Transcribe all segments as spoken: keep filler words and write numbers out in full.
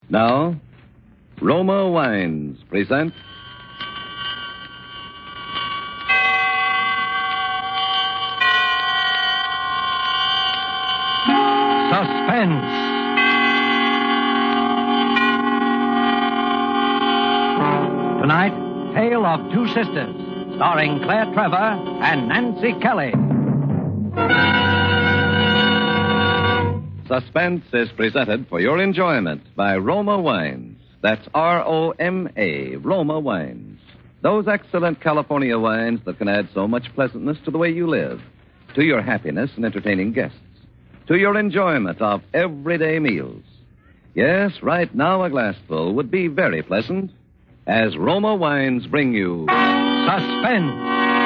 Now, Roma Wines present Suspense. Tonight, Tale of Two Sisters, starring Claire Trevor and Nancy Kelly. Suspense is presented for your enjoyment by Roma Wines. That's R O M A, Roma Wines. Those excellent California wines that can add so much pleasantness to the way you live, to your happiness in entertaining guests, to your enjoyment of everyday meals. Yes, right now a glassful would be very pleasant as Roma Wines bring you Suspense.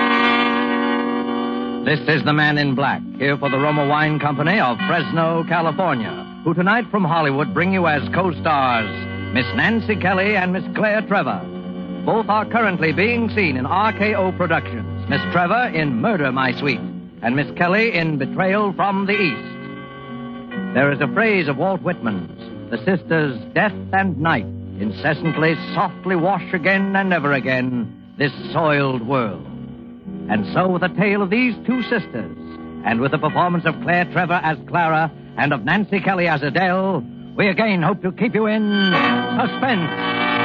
This is the Man in Black, here for the Roma Wine Company of Fresno, California, who tonight from Hollywood bring you as co-stars Miss Nancy Kelly and Miss Claire Trevor. Both are currently being seen in R K O Productions. Miss Trevor in Murder, My Sweet, and Miss Kelly in Betrayal from the East. There is a phrase of Walt Whitman's, the sisters' death and night incessantly softly wash again and ever again this soiled world. And so with the tale of these two sisters, and with the performance of Claire Trevor as Clara and of Nancy Kelly as Adele, we again hope to keep you in suspense.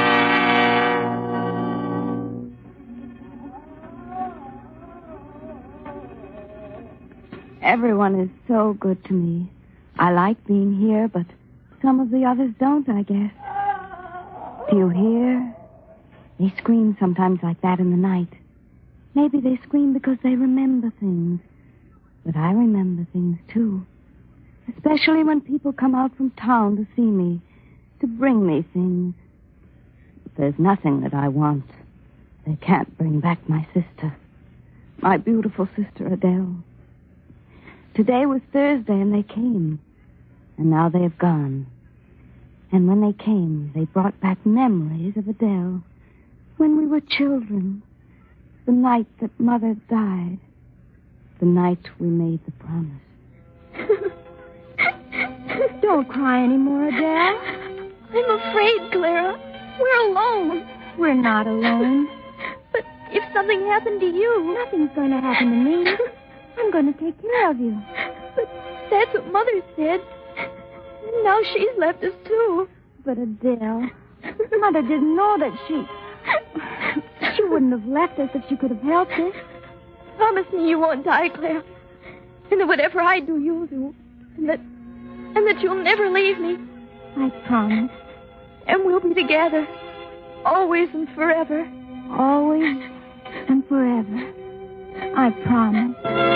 Everyone is so good to me. I like being here, but some of the others don't, I guess. Do you hear? They scream sometimes like that in the night. Maybe they scream because they remember things. But I remember things, too. Especially when people come out from town to see me, to bring me things. But there's nothing that I want. They can't bring back my sister. My beautiful sister, Adele. Today was Thursday, and they came. And now they have gone. And when they came, they brought back memories of Adele. When we were children. The night that Mother died. The night we made the promise. Don't cry anymore, Adele. I'm afraid, Clara. We're alone. We're not alone. But if something happened to you... Nothing's going to happen to me. I'm going to take care of you. But that's what Mother said. Now she's left us, too. But Adele, Mother didn't know that she... She wouldn't have left us if she could have helped us. Promise me you won't die, Claire. And that whatever I do, you'll do. And that... And that you'll never leave me. I promise. And we'll be together. Always and forever. Always and forever. I promise.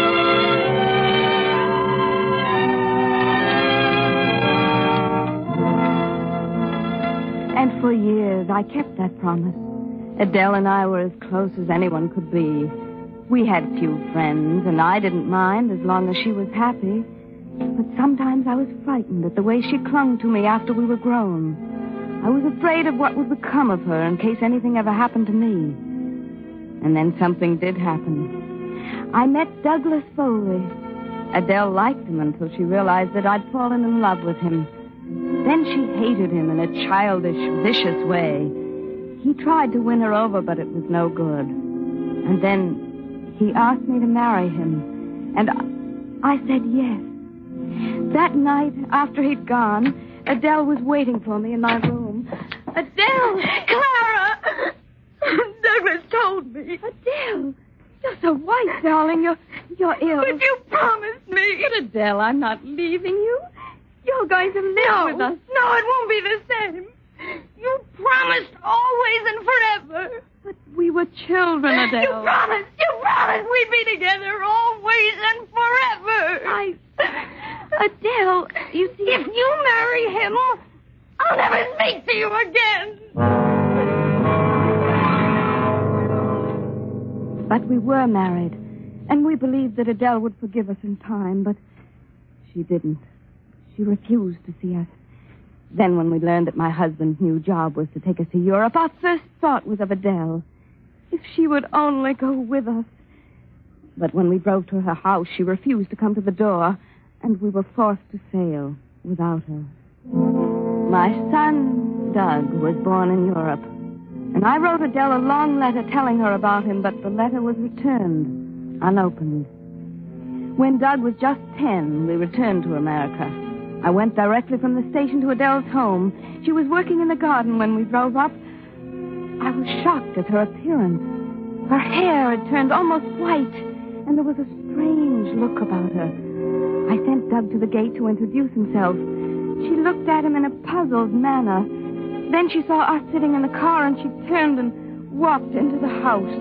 And for years, I kept that promise. Adele and I were as close as anyone could be. We had few friends, and I didn't mind as long as she was happy. But sometimes I was frightened at the way she clung to me after we were grown. I was afraid of what would become of her in case anything ever happened to me. And then something did happen. I met Douglas Foley. Adele liked him until she realized that I'd fallen in love with him. Then she hated him in a childish, vicious way. He tried to win her over, but it was no good. And then he asked me to marry him. And I, I said yes. That night, after he'd gone, Adele was waiting for me in my room. Adele! Clara! Douglas told me. Adele! You're so white, darling. You're, you're ill. But you promised me. But Adele, I'm not leaving you. You're going to live no, with us. No, it won't be the same. You promised always and forever. But we were children, Adele. You promised. You promised we'd be together always and forever. I... Adele, you see... If you marry him, I'll never speak to you again. But we were married, and we believed that Adele would forgive us in time, but she didn't. She refused to see us. Then when we learned that my husband's new job was to take us to Europe, our first thought was of Adele. If she would only go with us. But when we drove to her house, she refused to come to the door, and we were forced to sail without her. My son Doug was born in Europe. And I wrote Adele a long letter telling her about him, but the letter was returned, unopened. When Doug was just ten, we returned to America. I went directly from the station to Adele's home. She was working in the garden when we drove up. I was shocked at her appearance. Her hair had turned almost white, and there was a strange look about her. I sent Doug to the gate to introduce himself. She looked at him in a puzzled manner. Then she saw us sitting in the car, and she turned and walked into the house.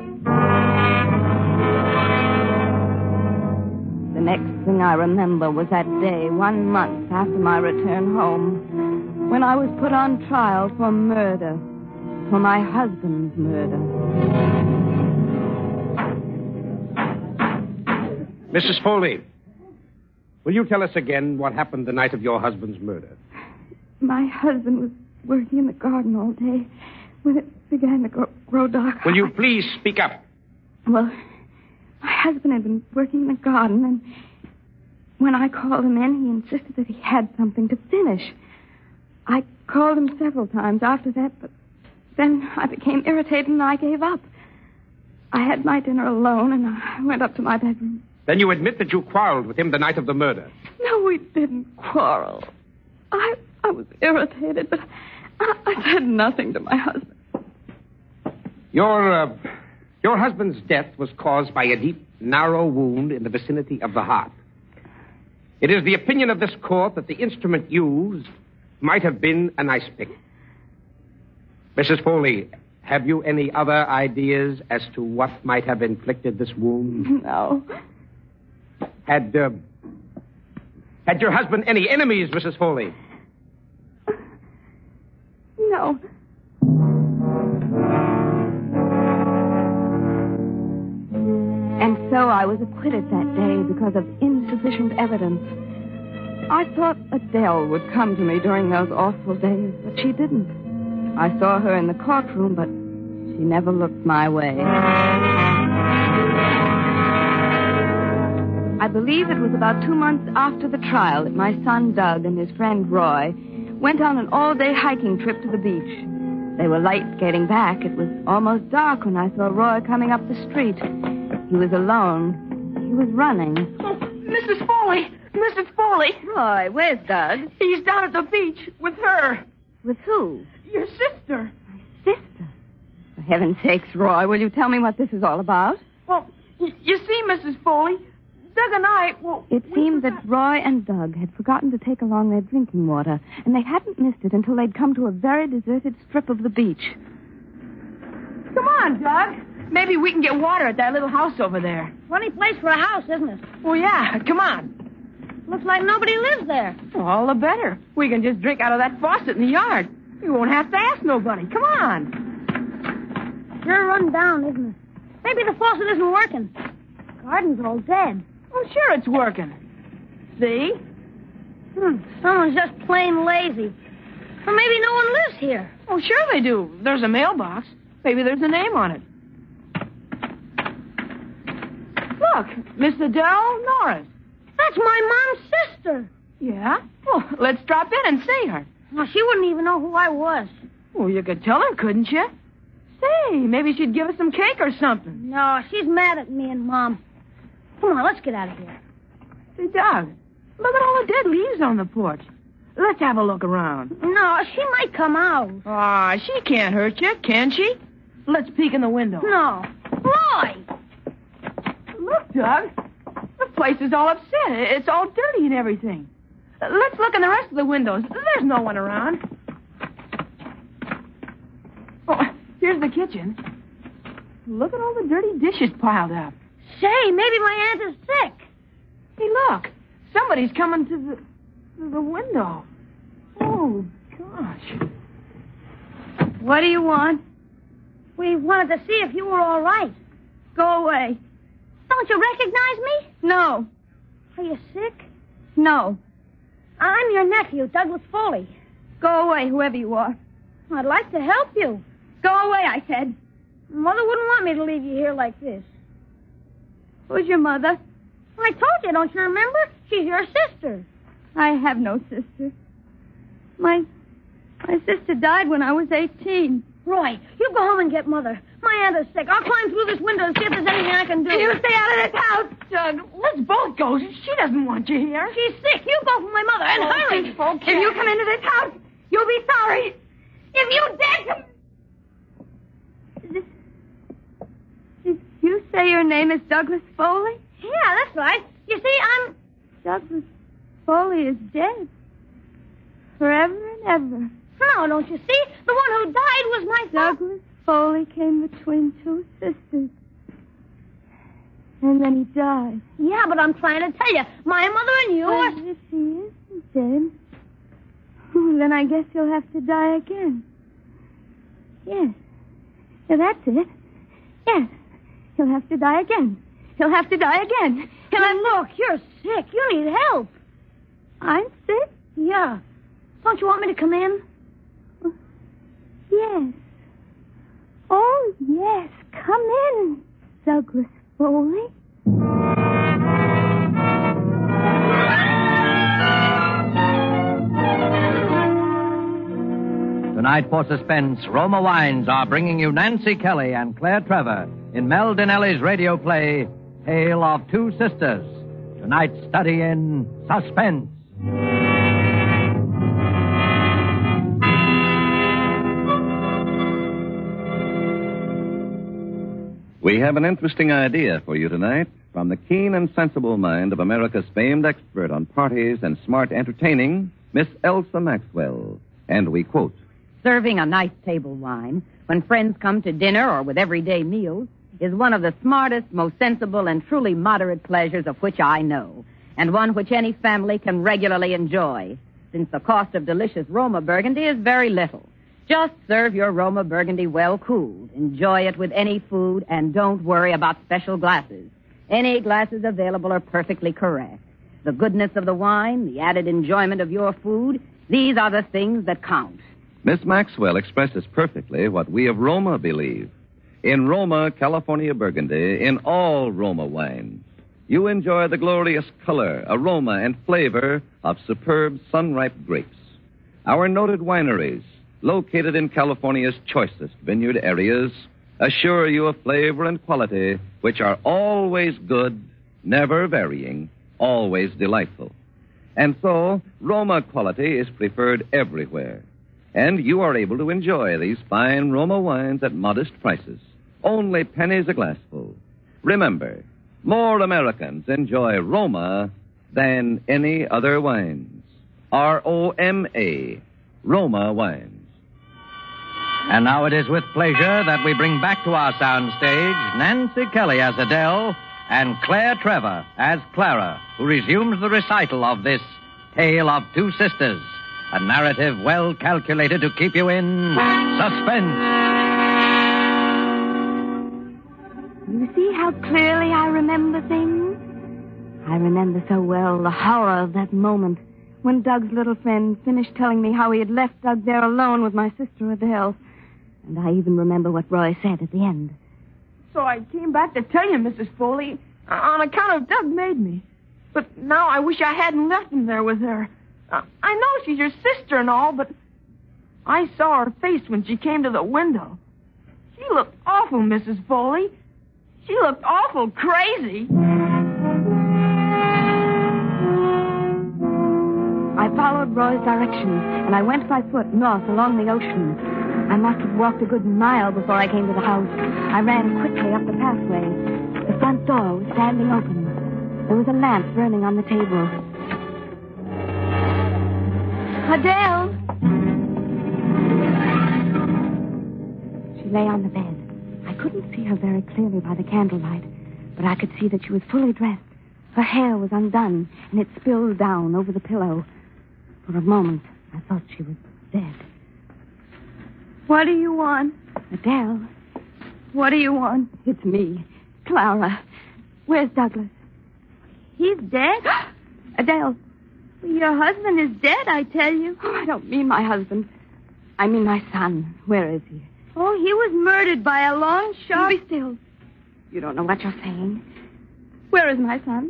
The next thing I remember was that day, one month after my return home, when I was put on trial for murder, for my husband's murder. Missus Foley, will you tell us again what happened the night of your husband's murder? My husband was working in the garden all day when it began to grow, grow dark. Will you please speak up? Well, my husband had been working in the garden, and when I called him in, he insisted that he had something to finish. I called him several times after that, but then I became irritated and I gave up. I had my dinner alone, and I went up to my bedroom. Then you admit that you quarreled with him the night of the murder. No, we didn't quarrel. I I was irritated, but I, I said nothing to my husband. Your, uh, your husband's death was caused by a deep, narrow wound in the vicinity of the heart. It is the opinion of this court that the instrument used might have been an ice pick. Missus Foley, have you any other ideas as to what might have inflicted this wound? No. Had, uh, had your husband any enemies, Missus Foley? No. And so I was acquitted that day because of insufficient evidence. I thought Adele would come to me during those awful days, but she didn't. I saw her in the courtroom, but she never looked my way. I believe it was about two months after the trial that my son Doug and his friend Roy went on an all-day hiking trip to the beach. They were late getting back. It was almost dark when I saw Roy coming up the street. He was alone. He was running. Oh, Missus Foley! Missus Foley! Roy, where's Doug? He's down at the beach with her. With who? Your sister. My sister? For heaven's sakes, Roy, will you tell me what this is all about? Well, y- you see, Missus Foley, Doug and I, well... It seemed that Roy and Doug had forgotten to take along their drinking water, and they hadn't missed it until they'd come to a very deserted strip of the beach. Come on, Doug. Maybe we can get water at that little house over there. Funny place for a house, isn't it? Well, yeah, come on. Looks like nobody lives there. Well, all the better. We can just drink out of that faucet in the yard. We won't have to ask nobody. Come on. Sure run down, isn't it? Maybe the faucet isn't working. The garden's all dead. Well, sure it's working. See? Hmm, someone's just plain lazy. Or maybe no one lives here. Oh, sure they do. There's a mailbox. Maybe there's a name on it. Look, Miss Adele Norris. That's my mom's sister. Yeah? Well, let's drop in and see her. Well, she wouldn't even know who I was. Well, you could tell her, couldn't you? Say, maybe she'd give us some cake or something. No, she's mad at me and Mom. Come on, let's get out of here. Say, Doug, look at all the dead leaves on the porch. Let's have a look around. No, she might come out. Ah, she can't hurt you, can she? Let's peek in the window. No. Roy! Look, Doug. The place is all upset. It's all dirty and everything. Let's look in the rest of the windows. There's no one around. Oh, here's the kitchen. Look at all the dirty dishes piled up. Say, maybe my aunt is sick. Hey, look. Somebody's coming to the, to the window. Oh, gosh. What do you want? We wanted to see if you were all right. Go away. Don't you recognize me? No. Are you sick? No. I'm your nephew, Douglas Foley. Go away, whoever you are. I'd like to help you. Go away, I said. Mother wouldn't want me to leave you here like this. Who's your mother? I told you, don't you remember? She's your sister. I have no sister. My My sister died when I was eighteen. Roy, you go home and get Mother. My aunt is sick. I'll climb through this window and see if there's anything I can do. You stay out of this house, Doug. Let's both go. She doesn't want you here. She's sick. You go for my mother, and Oh, hurry. this folk If you come into this house, you'll be sorry. If you dare come... Did, did you say your name is Douglas Foley? Yeah, that's right. You see, I'm... Douglas Foley is dead. Forever and ever. No, don't you see? The one who died was my son. Douglas Foley came between two sisters. And then he died. Yeah, but I'm trying to tell you. My mother and yours... But if he isn't dead, oh, then I guess you'll have to die again. Yes. Yeah, that's it. Yes. He'll have to die again. He'll have to die again. He'll have... Look, you're sick. You need help. I'm sick? Yeah. Don't you want me to come in? Yes. Oh, yes. Come in, Douglas Foley. Tonight, for suspense, Roma Wines are bringing you Nancy Kelly and Claire Trevor in Mel Dinelli's radio play, Tale of Two Sisters. Tonight's study in suspense. We have an interesting idea for you tonight from the keen and sensible mind of America's famed expert on parties and smart entertaining, Miss Elsa Maxwell. And we quote, Serving a nice table wine when friends come to dinner or with everyday meals is one of the smartest, most sensible, and truly moderate pleasures of which I know, and one which any family can regularly enjoy, since the cost of delicious Roma Burgundy is very little. Just serve your Roma Burgundy well cooled. Enjoy it with any food, and don't worry about special glasses. Any glasses available are perfectly correct. The goodness of the wine, the added enjoyment of your food, these are the things that count. Miss Maxwell expresses perfectly what we of Roma believe. In Roma, California Burgundy, in all Roma wines, you enjoy the glorious color, aroma, and flavor of superb sun-ripe grapes. Our noted wineries, located in California's choicest vineyard areas, assure you of flavor and quality which are always good, never varying, always delightful. And so, Roma quality is preferred everywhere. And you are able to enjoy these fine Roma wines at modest prices, only pennies a glassful. Remember, more Americans enjoy Roma than any other wines. R O M A, Roma Wines. And now it is with pleasure that we bring back to our soundstage Nancy Kelly as Adele and Claire Trevor as Clara, who resumes the recital of this Tale of Two Sisters, a narrative well calculated to keep you in suspense. You see how clearly I remember things? I remember so well the horror of that moment when Doug's little friend finished telling me how he had left Doug there alone with my sister Adele. And I even remember what Roy said at the end. So I came back to tell you, Missus Foley, on account of Doug made me. But now I wish I hadn't left him there with her. Uh, I know she's your sister and all, but I saw her face when she came to the window. She looked awful, Missus Foley. She looked awful crazy. I followed Roy's directions, and I went by foot north along the ocean. I must have walked a good mile before I came to the house. I ran quickly up the pathway. The front door was standing open. There was a lamp burning on the table. Adele! She lay on the bed. I couldn't see her very clearly by the candlelight, but I could see that she was fully dressed. Her hair was undone, and it spilled down over the pillow. For a moment, I thought she was dead. What do you want? Adele, What do you want? it's me, Clara. Where's Douglas? He's dead? Adele. Your husband is dead, I tell you. Oh, I don't mean my husband. I mean my son. Where is he? Oh, he was murdered by a long shot. Be still. You don't know what you're saying. Where is my son?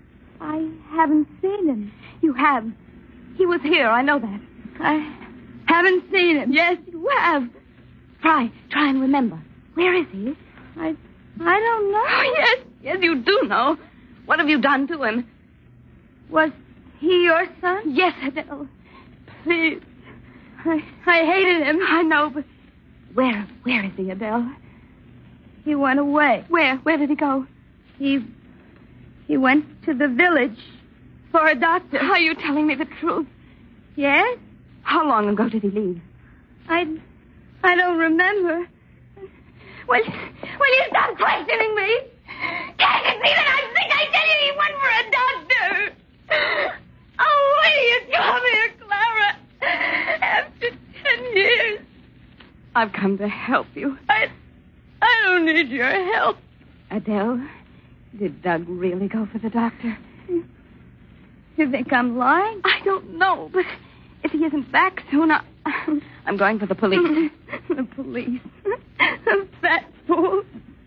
I haven't seen him. You have. He was here, I know that. I haven't seen him. Yes, you have. Try, try and remember. Where is he? I, I don't know. Oh, yes, yes, you do know. What have you done to him? Was he your son? Yes, Adele. Please. I, I hated him. I know, but where, where is he, Adele? He went away. Where, where did he go? He, he went to the village for a doctor. Are you telling me the truth? Yes? How long ago did he leave? I, I don't remember. Will, will you stop questioning me? Can't you see that I think I said he went for a doctor? Oh, will you come here, Clara? After ten years. I've come to help you. I, I don't need your help. Adele, did Doug really go for the doctor? You think I'm lying? I don't know, but if he isn't back soon, I, I'm going for the police. The police? The fat fool.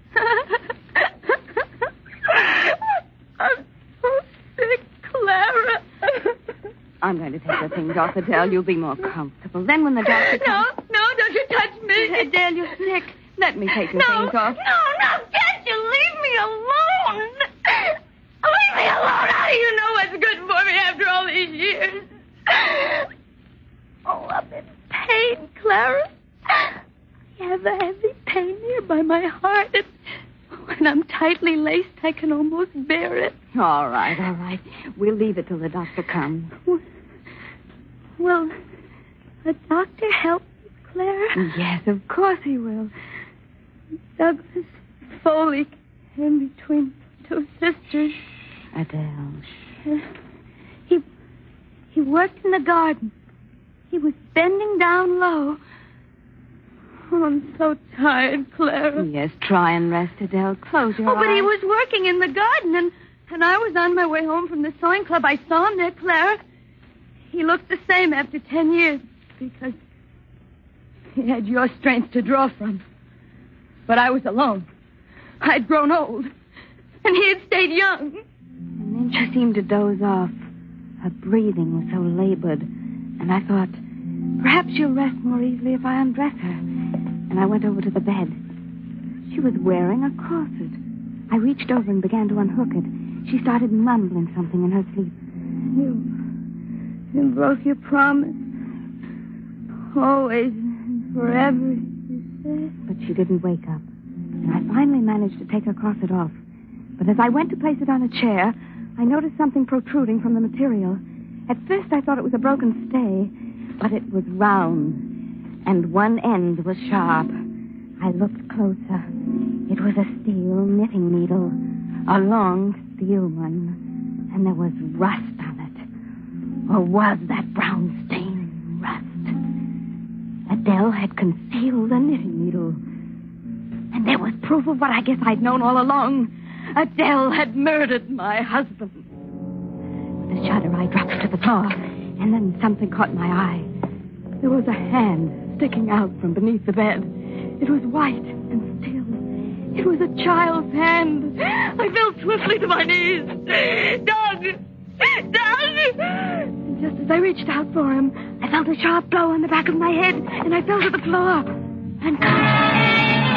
I'm so sick, Clara. I'm going to take the things off, Adele. You'll be more comfortable. Then when the doctor comes... No, no, don't you touch me. Adele, you're sick. Let me take your no, things off. No, no, can't you leave me alone? Leave me alone. How do you know what's good for me after all these years? Oh, I'm in pain, Clara. I have a heavy pain here by my heart. And when I'm tightly laced, I can almost bear it. All right, all right. We'll leave it till the doctor comes. Will a doctor help me, Clara? Yes, of course he will. Douglas Foley came between two sisters. Adele. Uh, he, he worked in the garden. He was bending down low. Oh, I'm so tired, Clara. Yes, try and rest, Adele. Close your oh, eyes. but he was working in the garden, and, and I was on my way home from the sewing club. I saw him there, Clara. He looked the same after ten years because he had your strength to draw from. But I was alone. I'd grown old, and he had stayed young. And then she seemed to doze off. Her breathing was so labored, and I thought, perhaps she'll rest more easily if I undress her. And I went over to the bed. She was wearing a corset. I reached over and began to unhook it. She started mumbling something in her sleep. You, you broke your promise. Always and forever, you said. But she didn't wake up. And I finally managed to take her corset off. But as I went to place it on a chair, I noticed something protruding from the material. At first I thought it was a broken stay, but it was round, and one end was sharp. I looked closer. It was a steel knitting needle, a long steel one, and there was rust on it. Or was that brown stain rust? Adele had concealed a knitting needle. And there was proof of what I guess I'd known all along. Adele had murdered my husband. With a shudder, I dropped to the floor, and then something caught my eye. There was a hand sticking out from beneath the bed. It was white and still. It was a child's hand. I fell swiftly to my knees. Doug! Doug! And just as I reached out for him, I felt a sharp blow on the back of my head, and I fell to the floor. Unconscious.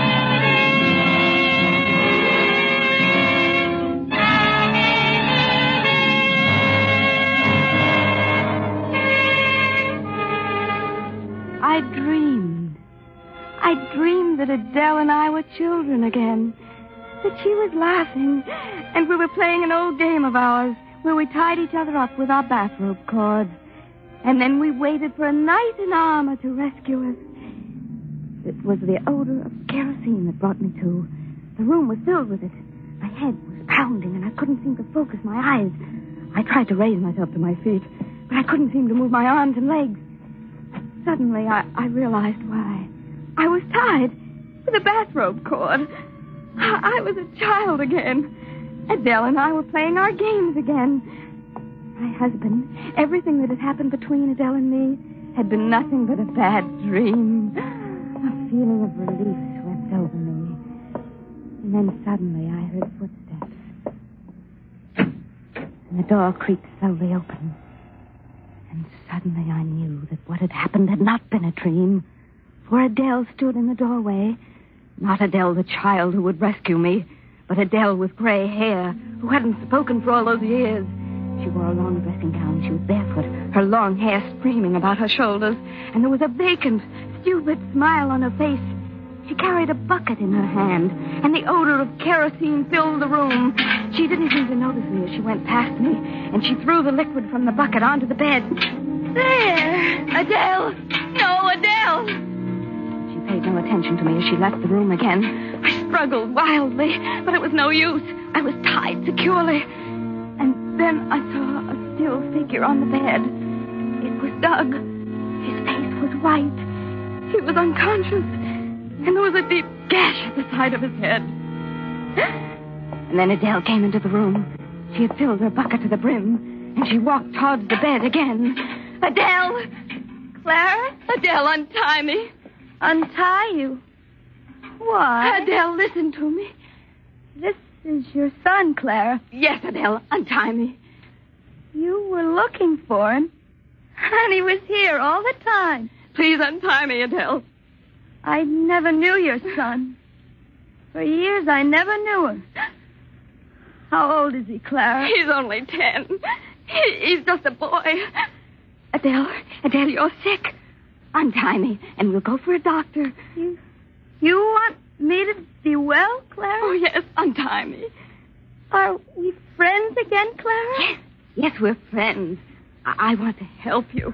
I dreamed. I dreamed that Adele and I were children again. That she was laughing, and we were playing an old game of ours where we tied each other up with our bathrobe cords. And then we waited for a knight in armor to rescue us. It was the odor of kerosene that brought me to. The room was filled with it. My head was pounding, and I couldn't seem to focus my eyes. I tried to raise myself to my feet, but I couldn't seem to move my arms and legs. Suddenly, I, I realized why. I was tied with a bathrobe cord. I, I was a child again. Adele and I were playing our games again. My husband, everything that had happened between Adele and me, had been nothing but a bad dream. A feeling of relief swept over me. And then suddenly I heard footsteps. And the door creaked slowly open. And Suddenly I knew that what had happened had not been a dream. For Adele stood in the doorway. Not Adele, the child who would rescue me, but Adele with gray hair, who hadn't spoken for all those years. She wore a long dressing gown. She was barefoot, her long hair streaming about her shoulders, and there was a vacant, stupid smile on her face. She carried a bucket in her hand, and the odor of kerosene filled the room. She didn't seem to notice me as she went past me, and she threw the liquid from the bucket onto the bed. There! Adele! No, Adele! She paid no attention to me as she left the room again. I struggled wildly, but it was no use. I was tied securely. And then I saw a still figure on the bed. It was Doug. His face was white. He was unconscious. And there was a deep gash at the side of his head. And then Adele came into the room. She had filled her bucket to the brim, and she walked towards the bed again. Adele! Clara? Adele, untie me. Untie you? Why? Adele, listen to me. This is your son, Clara. Yes, Adele, untie me. You were looking for him, and he was here all the time. Please untie me, Adele. I never knew your son. For years, I never knew him. How old is he, Clara? He's only ten. He, he's just a boy. Adele, Adele, you're sick. Untie me, and we'll go for a doctor. You, you want me to be well, Clara? Oh, yes, untie me. Are we friends again, Clara? Yes, yes, we're friends. I, I want to help you.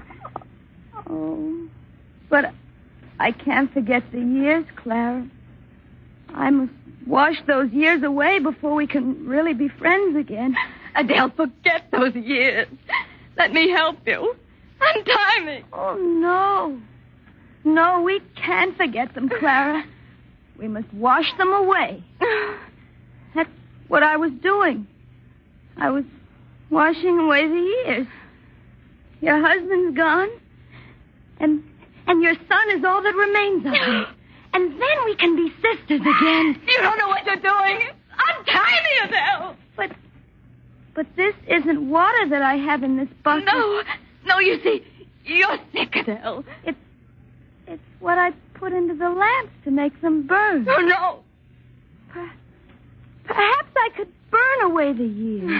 Oh, but I can't forget the years, Clara. I must wash those years away before we can really be friends again. Adele, forget those years. Let me help you. Untie me. Oh, no. No, we can't forget them, Clara. We must wash them away. That's what I was doing. I was washing away the years. Your husband's gone, and and your son is all that remains of me. And then we can be sisters again. You don't know what you're doing. Untie me, Adele. But, but this isn't water that I have in this bucket. No, no, you see, you're sick, Adele. It's, it's what I put into the lamps to make them burn. Oh, no. Per- perhaps I could burn away the years.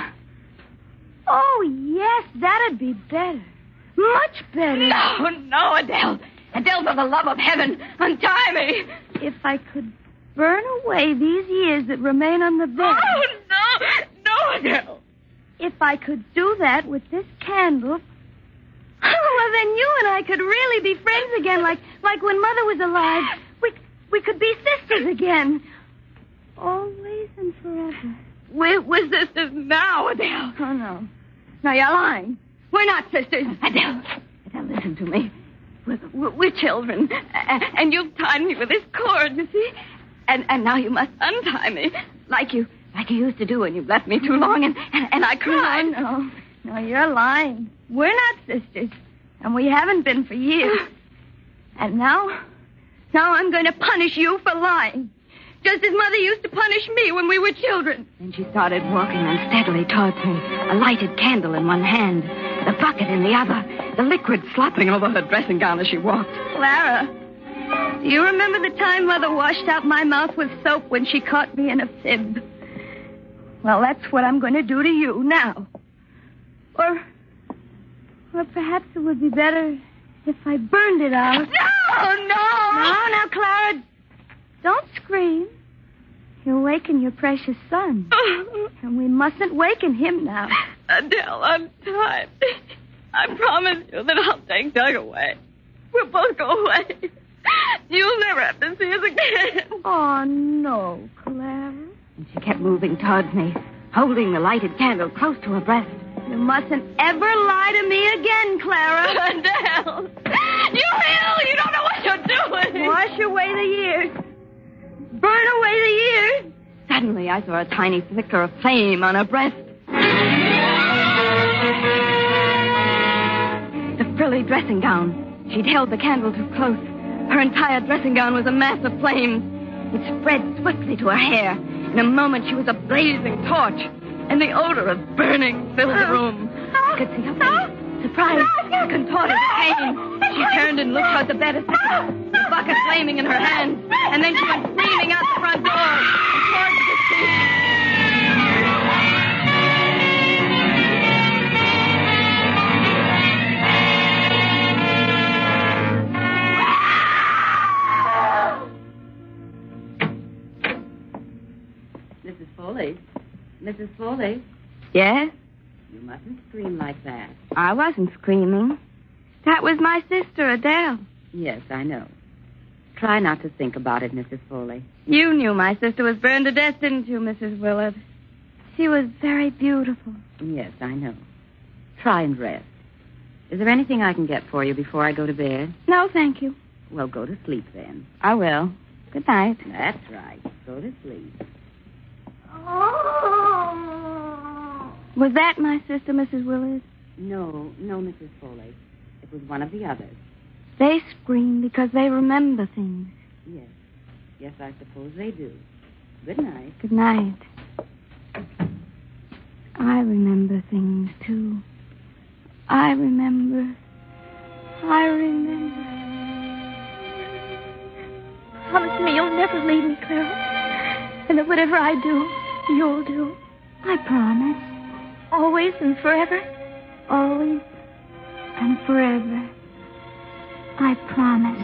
Oh, yes, that'd be better. Much better. No, no, Adele. Adele, for the love of heaven, untie me. If I could burn away these years that remain on the bed. Oh, no, no, Adele. If I could do that with this candle, well, then you and I could really be friends again, like like when Mother was alive. We we could be sisters again. Always and forever. We're, we're sisters now, Adele. Oh, no. No, you're lying. We're not sisters. Adele, Adele, listen to me. We're, we're, we're children, and you've tied me with this cord, you see? And and now you must untie me, like you like you used to do when you left me too long, and, and, and I cried. No, no, no, you're lying. We're not sisters, and we haven't been for years. And now, now I'm going to punish you for lying, just as Mother used to punish me when we were children. And she started walking unsteadily towards me, a lighted candle in one hand, the bucket in the other, the liquid slopping over her dressing gown as she walked. Clara, do you remember the time Mother washed out my mouth with soap when she caught me in a fib? Well, that's what I'm going to do to you now. Or, or perhaps it would be better if I burned it out. No, no! No, now, Clara, don't scream. You'll waken your precious son. And we mustn't waken him now. Adele, I'm tired. I promise you that I'll take Doug away. We'll both go away. You'll never have to see us again. Oh, no, Clara. And she kept moving towards me, holding the lighted candle close to her breast. You mustn't ever lie to me again, Clara. Adele, you're ill. You don't know what you're doing. Wash away the years. Burn away the years. Suddenly, I saw a tiny flicker of flame on her breast. The frilly dressing gown. She'd held the candle too close. Her entire dressing gown was a mass of flames. It spread swiftly to her hair. In a moment, she was a blazing torch, and the odor of burning filled the room. I could see her face surprise. She contorted with pain. She turned and looked toward the bed a second, the bucket flaming in her hands, and then she went screaming out the front door and towards the street. Missus Foley. Missus Foley. Yes? You mustn't scream like that. I wasn't screaming. That was my sister, Adele. Yes, I know. Try not to think about it, Missus Foley. You knew my sister was burned to death, didn't you, Missus Willard? She was very beautiful. Yes, I know. Try and rest. Is there anything I can get for you before I go to bed? No, thank you. Well, go to sleep then. I will. Good night. That's right. Go to sleep. Was that my sister, Missus Willard? No, no, Missus Foley. It was one of the others. They scream because they remember things. Yes. Yes, I suppose they do. Good night. Good night. I remember things, too. I remember. I remember. Promise me you'll never leave me, Clara. And that whatever I do, you'll do. I promise. Always and forever? Always and forever. I promise.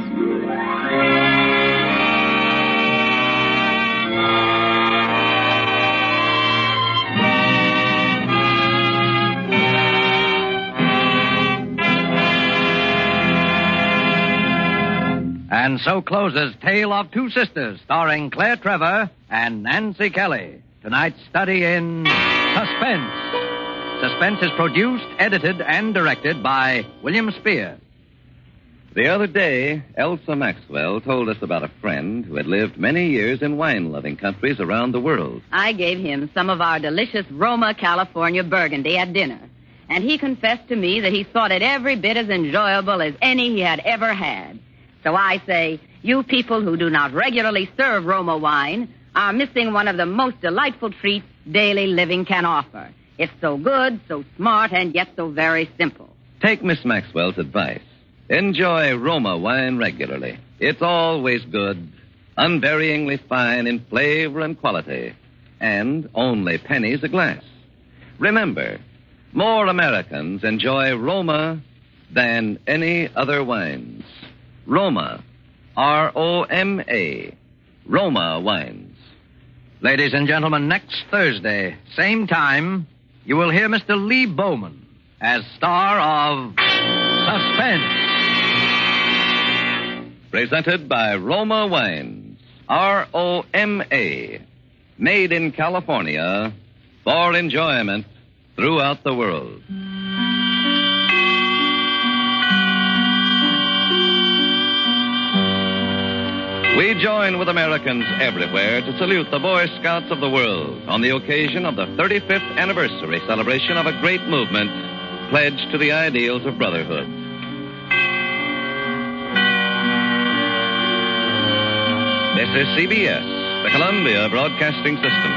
And so closes Tale of Two Sisters, starring Claire Trevor and Nancy Kelly. Tonight's study in suspense. Suspense is produced, edited, and directed by William Spear. The other day, Elsa Maxwell told us about a friend who had lived many years in wine-loving countries around the world. I gave him some of our delicious Roma, California Burgundy at dinner, and he confessed to me that he thought it every bit as enjoyable as any he had ever had. So I say, you people who do not regularly serve Roma wine are missing one of the most delightful treats daily living can offer. It's so good, so smart, and yet so very simple. Take Miss Maxwell's advice. Enjoy Roma wine regularly. It's always good, unvaryingly fine in flavor and quality, and only pennies a glass. Remember, more Americans enjoy Roma than any other wines. Roma, R O M A, Roma wines. Ladies and gentlemen, next Thursday, same time, you will hear Mister Lee Bowman as star of Suspense. Presented by Roma Wines, R O M A, made in California for enjoyment throughout the world. We join with Americans everywhere to salute the Boy Scouts of the world on the occasion of the thirty-fifth anniversary celebration of a great movement pledged to the ideals of brotherhood. This is C B S, the Columbia Broadcasting System.